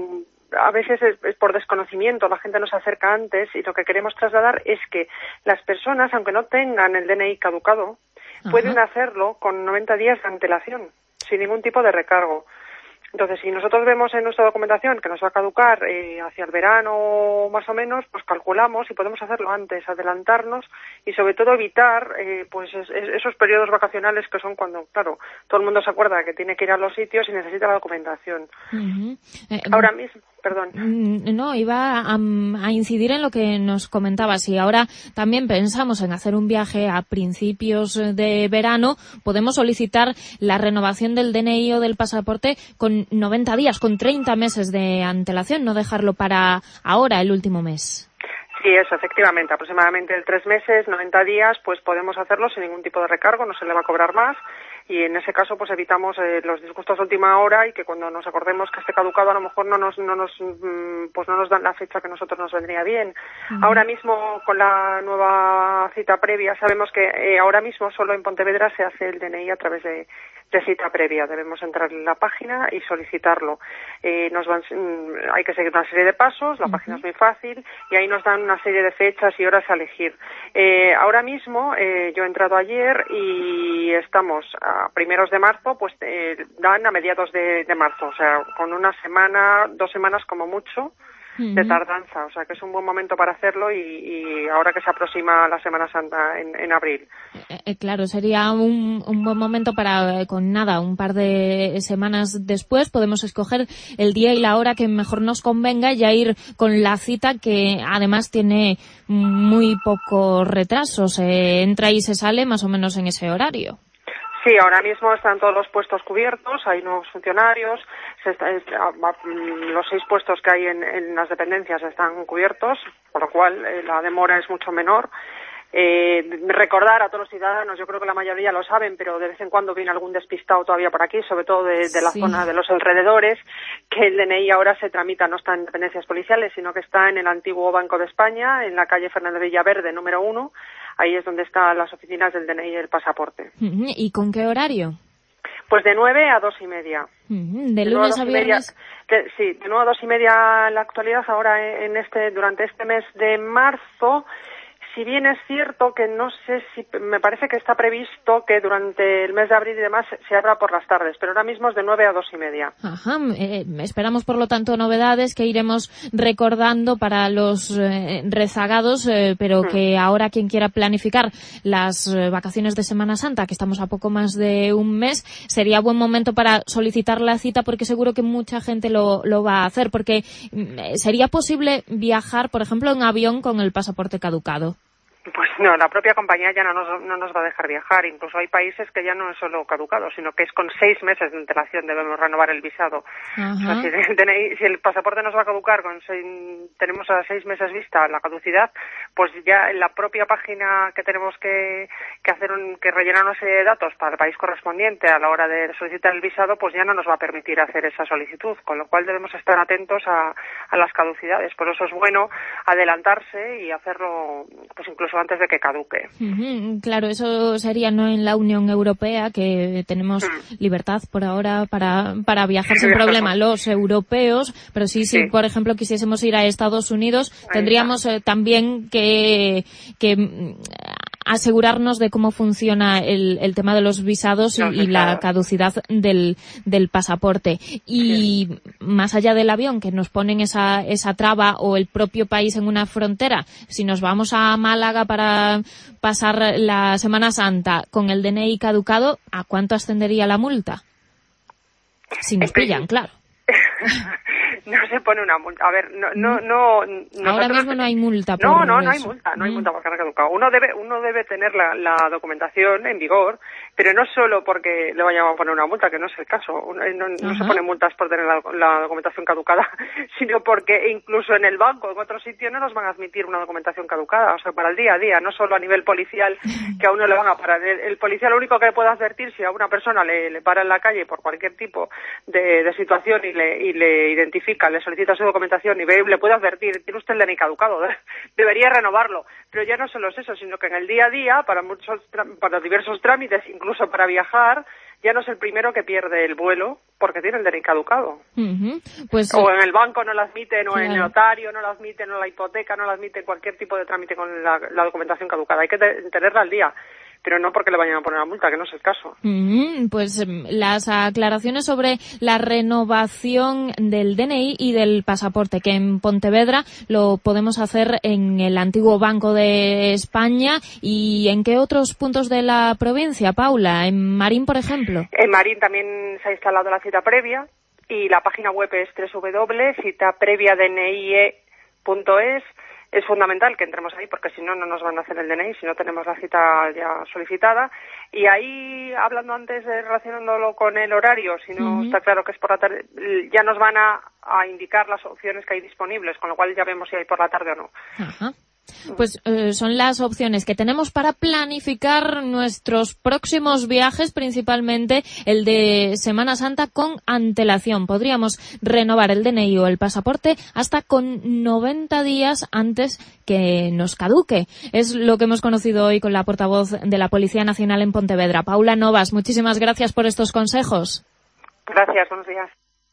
a veces es, es por desconocimiento, la gente no se acerca antes, y lo que queremos trasladar es que las personas, aunque no tengan el D N I caducado, Ajá. pueden hacerlo con noventa días de antelación, sin ningún tipo de recargo. Entonces, si nosotros vemos en nuestra documentación que nos va a caducar eh, hacia el verano más o menos, pues calculamos y podemos hacerlo antes, adelantarnos y sobre todo evitar eh, pues es, es, esos periodos vacacionales que son cuando, claro, todo el mundo se acuerda que tiene que ir a los sitios y necesita la documentación. Uh-huh. eh, Ahora mismo, perdón. No, iba a, a incidir en lo que nos comentabas. Si ahora también pensamos en hacer un viaje a principios de verano, podemos solicitar la renovación del D N I o del pasaporte con noventa días, con treinta meses de antelación, no dejarlo para ahora, el último mes. Sí, eso, efectivamente, aproximadamente el tres meses, noventa días, pues podemos hacerlo sin ningún tipo de recargo, no se le va a cobrar más, y en ese caso pues evitamos eh, los disgustos de última hora y que cuando nos acordemos que esté caducado a lo mejor no nos, no nos, pues no nos dan la fecha que a nosotros nos vendría bien. Uh-huh. Ahora mismo con la nueva cita previa sabemos que eh, ahora mismo solo en Pontevedra se hace el D N I a través de de cita previa. Debemos entrar en la página y solicitarlo. Eh, nos van, hay que seguir una serie de pasos, la uh-huh. página es muy fácil y ahí nos dan una serie de fechas y horas a elegir. Eh, ahora mismo, eh, yo he entrado ayer y estamos a primeros de marzo, pues eh, dan a mediados de, de marzo, o sea, con una semana, dos semanas como mucho de tardanza, o sea que es un buen momento para hacerlo y, y ahora que se aproxima la Semana Santa en, en abril. Eh, eh, claro, sería un, un buen momento para, eh, con nada, un par de semanas después podemos escoger el día y la hora que mejor nos convenga y ya ir con la cita que además tiene muy pocos retrasos, se entra y se sale más o menos en ese horario. Sí, ahora mismo están todos los puestos cubiertos, hay nuevos funcionarios, se está, está, los seis puestos que hay en, en las dependencias están cubiertos, por lo cual eh, la demora es mucho menor. Eh, recordar a todos los ciudadanos, yo creo que la mayoría lo saben, pero de vez en cuando viene algún despistado todavía por aquí, sobre todo de, de la sí. zona de los alrededores, que el D N I ahora se tramita, no está en dependencias policiales, sino que está en el antiguo Banco de España, en la calle Fernández Villaverde, número uno. Ahí es donde están las oficinas del D N I y el pasaporte. ¿Y con qué horario? Pues de nueve a dos y media. Uh-huh. ¿De, de lunes a, a viernes? Media, de, sí, de nueve a dos y media en la actualidad, ahora en este, durante este mes de marzo. Si bien es cierto que no sé si, me parece que está previsto que durante el mes de abril y demás se abra por las tardes, pero ahora mismo es de nueve a dos y media. Ajá, eh, esperamos por lo tanto novedades que iremos recordando para los eh, rezagados, eh, pero hmm. que ahora quien quiera planificar las eh, vacaciones de Semana Santa, que estamos a poco más de un mes, sería buen momento para solicitar la cita porque seguro que mucha gente lo, lo va a hacer, porque eh, sería posible viajar, por ejemplo, en avión con el pasaporte caducado. Pues no, la propia compañía ya no nos, no nos va a dejar viajar. Incluso hay países que ya no es solo caducado, sino que es con seis meses de antelación debemos renovar el visado. O sea, si, el D N I, si el pasaporte nos va a caducar, con seis, tenemos a seis meses vista la caducidad, pues ya en la propia página que tenemos que, que hacer un, que rellenar una serie de datos para el país correspondiente a la hora de solicitar el visado, pues ya no nos va a permitir hacer esa solicitud, con lo cual debemos estar atentos a, a las caducidades. Por eso es bueno adelantarse y hacerlo, pues incluso antes de que caduque. Uh-huh. Claro, eso sería no en la Unión Europea, que tenemos uh-huh. libertad por ahora para, para viajar sin problema los europeos, pero sí, sí, si por ejemplo quisiésemos ir a Estados Unidos, tendríamos eh, también que, que asegurarnos de cómo funciona el, el tema de los visados y, no, y la caducidad del, del pasaporte. Y sí. más allá del avión, que nos ponen esa, esa traba, o el propio país en una frontera, si nos vamos a Málaga para pasar la Semana Santa con el D N I caducado, ¿a cuánto ascendería la multa? Si nos pillan, claro. No se pone una multa. A ver, no, no, no. Ahora mismo no hay multa. Por no, no, no hay multa, no hay multa porque ha caducado. Uno debe, uno debe tener la, la documentación en vigor, pero no solo porque le vayamos a poner una multa, que no es el caso. No, no, no se ponen multas por tener la, la documentación caducada, sino porque incluso en el banco, en otro sitio, no nos van a admitir una documentación caducada. O sea, para el día a día, no solo a nivel policial, que a uno le van a parar. El, el policía lo único que le puede advertir si a una persona le, le para en la calle por cualquier tipo de, de situación y le, y le identifica notifica, le solicita su documentación y ve, le puede advertir, tiene usted el D N I caducado, debería renovarlo. Pero ya no solo es eso, sino que en el día a día, para muchos, para diversos trámites, incluso para viajar, ya no es el primero que pierde el vuelo porque tiene el D N I caducado. Uh-huh. Pues, o en el banco no lo admiten, o claro. en el notario no lo admiten, o la hipoteca no lo admiten, cualquier tipo de trámite con la, la documentación caducada. Hay que te, tenerla al día, pero no porque le vayan a poner una multa, que no es el caso. Uh-huh. Pues las aclaraciones sobre la renovación del D N I y del pasaporte, que en Pontevedra lo podemos hacer en el antiguo Banco de España. ¿Y en qué otros puntos de la provincia, Paula? ¿En Marín, por ejemplo? En Marín también se ha instalado la cita previa y la página web es doble u doble u doble u punto cita previa d n i e punto es. Es fundamental que entremos ahí porque si no, no nos van a hacer el D N I si no tenemos la cita ya solicitada. Y ahí, hablando antes, de, relacionándolo con el horario, si no uh-huh. está claro que es por la tarde, ya nos van a, a indicar las opciones que hay disponibles, con lo cual ya vemos si hay por la tarde o no. Ajá. Pues eh, son las opciones que tenemos para planificar nuestros próximos viajes, principalmente el de Semana Santa, con antelación. Podríamos renovar el D N I o el pasaporte hasta con noventa días antes que nos caduque. Es lo que hemos conocido hoy con la portavoz de la Policía Nacional en Pontevedra, Paula Novas. Muchísimas gracias por estos consejos. Gracias, buenos días.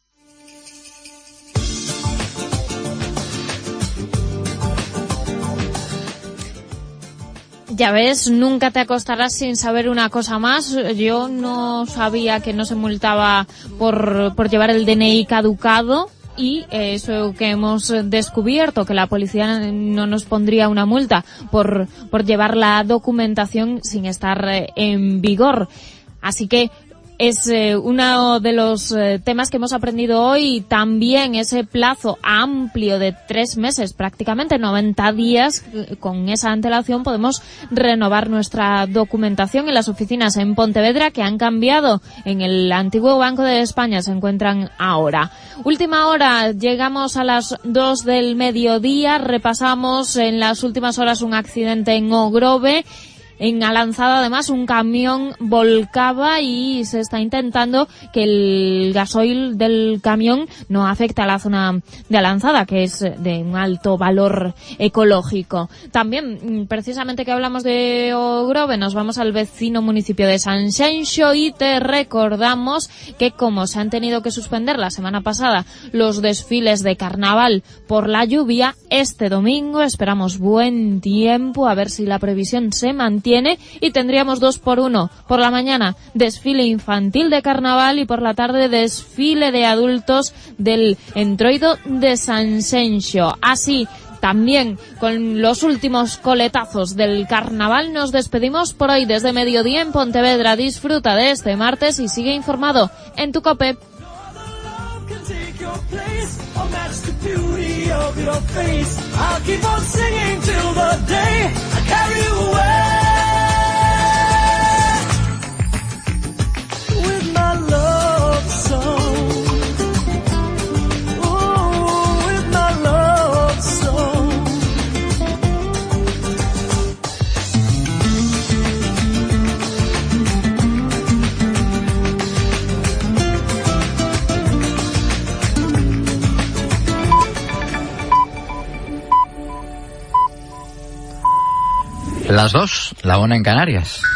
Ya ves, nunca te acostarás sin saber una cosa más. Yo no sabía que no se multaba por, por llevar el D N I caducado. Y eso que hemos descubierto, que la policía no nos pondría una multa por, por llevar la documentación sin estar en vigor. Así que es eh, uno de los eh, temas que hemos aprendido hoy. También ese plazo amplio de tres meses, prácticamente noventa días, con esa antelación podemos renovar nuestra documentación en las oficinas en Pontevedra, que han cambiado. En el antiguo Banco de España se encuentran ahora. Última hora, llegamos a las dos del mediodía. Repasamos en las últimas horas un accidente en Ogrove. En Alanzada, además, un camión volcaba y se está intentando que el gasoil del camión no afecte a la zona de Alanzada, que es de un alto valor ecológico. También, precisamente que hablamos de Ogrove, nos vamos al vecino municipio de Sanxenxo y te recordamos que, como se han tenido que suspender la semana pasada los desfiles de carnaval por la lluvia, este domingo esperamos buen tiempo, a ver si la previsión se mantiene. Y tendríamos dos por uno. Por la mañana, desfile infantil de carnaval y por la tarde, desfile de adultos del Entroido de Sanxenxo. Así, también con los últimos coletazos del carnaval, nos despedimos por hoy desde mediodía en Pontevedra. Disfruta de este martes y sigue informado en tu COPE. Las dos, la una en Canarias.